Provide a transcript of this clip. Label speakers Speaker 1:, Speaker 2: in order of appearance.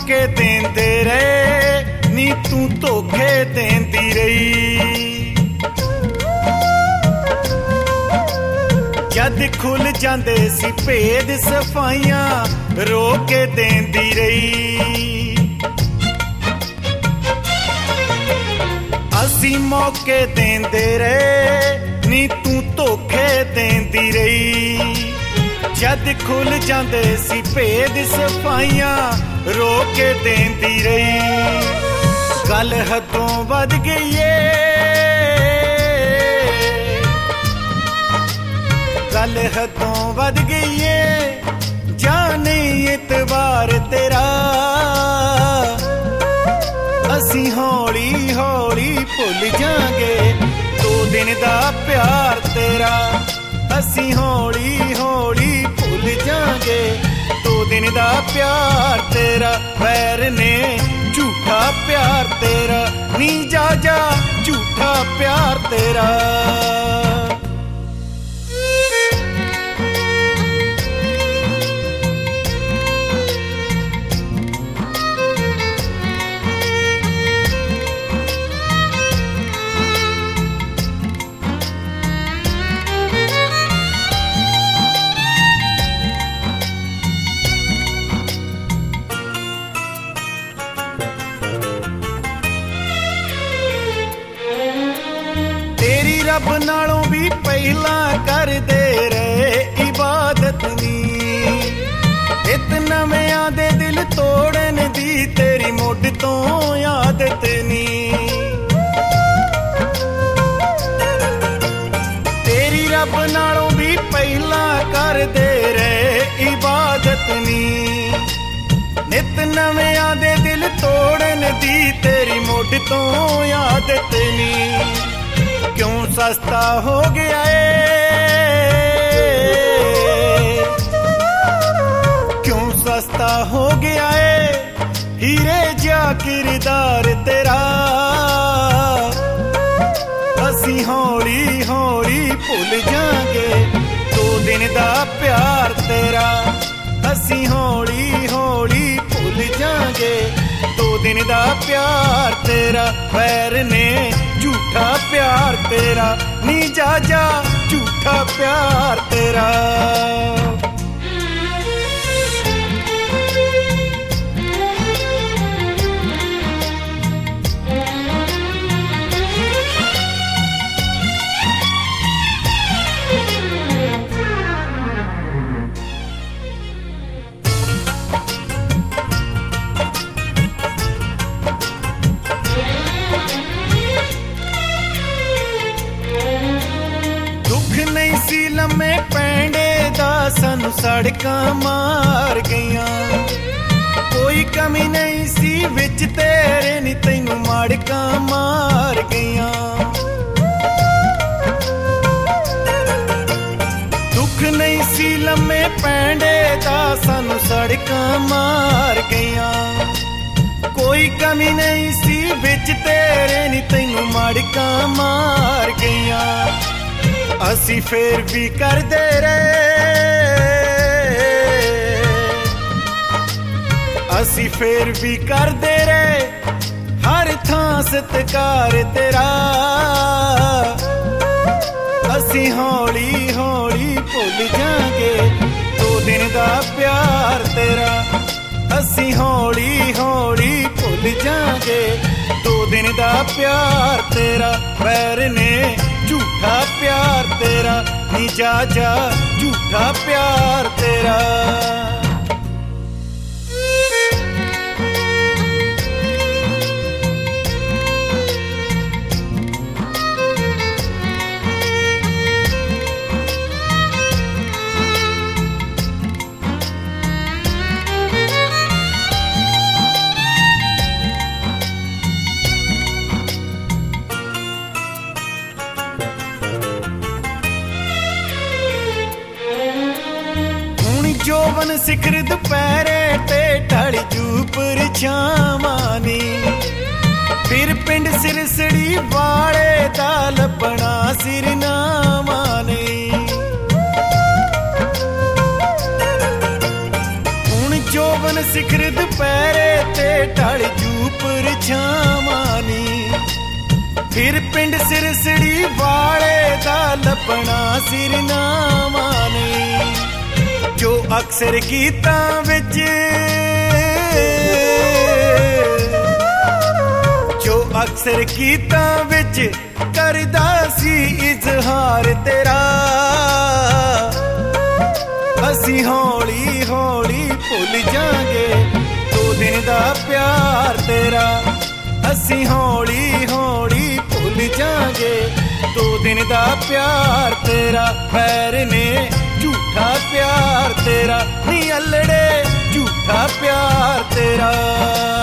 Speaker 1: मौके देंदे रहे नी तू धोखे देंदी रही। जद खुल जांदे सी भेद सफाइयां रोके देंदी रही। असी मौके देंदे रहे नी तू धोखे देंदी रही। जद खुल जांदे सी भेद सफाइयां रोके देंदी रही। गल हदों वध गई है, गल हदों वध गई है, जाने इतबार तेरा। असी हौली हौली भुल जांगे 2 दिन दा प्यार तेरा। असी हौली हौली भुल जांगे 2 दिन दा प्यार तेरा। वैर ने झूठा प्यार तेरा नी जा जा झूठा प्यार तेरा। रब नालों भी पहला कर दे रहे इबादत नी। इत नवियां दे दिल तोड़न दी तेरी मुढ़ तो आदत नी। तेरी रब नालों भी पहला कर दे रहे इबादत नी। नित नवियां दे दिल तोड़न दी तेरी मुढ़ तो आदत नी। क्यों सस्ता हो गया है, क्यों सस्ता हो गया है हीरे जा किरदार तेरा। असी हौली हौली भुल जांगे 2 दिन दा प्यार तेरा। असी हौली हौली भुल जांगे 2 दिन दा प्यार तेरा। वैर ने झूठा प्यार तेरा नी जा जा झूठा प्यार तेरा। लम्मे पैंडे दा सानू सड़कां मार गईयां। कोई कमी नहीं सी विच तेरे नी तैनू मड़कां मार गईयां। दुख नहीं सी लम्मे पैंडे दा सानू सड़कां मार गईयां। कोई कमी नहीं सी विच तेरे नी तैनू मड़कां मार गईयां। असी फेर भी करदे रहे, असी फेर भी करदे रहे हर थां सत्कार तेरा। असी हौली हौली भुल जांगे 2 दिन दा प्यार तेरा। असी हौली हौली भुल जांगे 2 दिन दा प्यार तेरा। वैर ने झूठा प्यार तेरा नी जा जा झूठा प्यार तेरा। जोवन सिखर दुपहरे ते ढल जूपर छावानी। फिर पिंड सिरसड़ी वाले दा लभना सिरनामा नहीं। हुण जोवन सिखर दुपहरे ते टल जू परछावां नी। फिर पिंड सिरसड़ी वाले दा लपना सिरनामा नी। जो अक्सर गीतां विच अक्सर गीतां विच करदा सी इजहार तेरा। असी हौली हौली भुल जांगे 2 दिन दा प्यार तेरा। असी हौली हौली भुल जांगे 2 दिन दा प्यार तेरा। पैर ने झूठा प्यार तेरा नी अल्लड़े झूठा प्यार तेरा।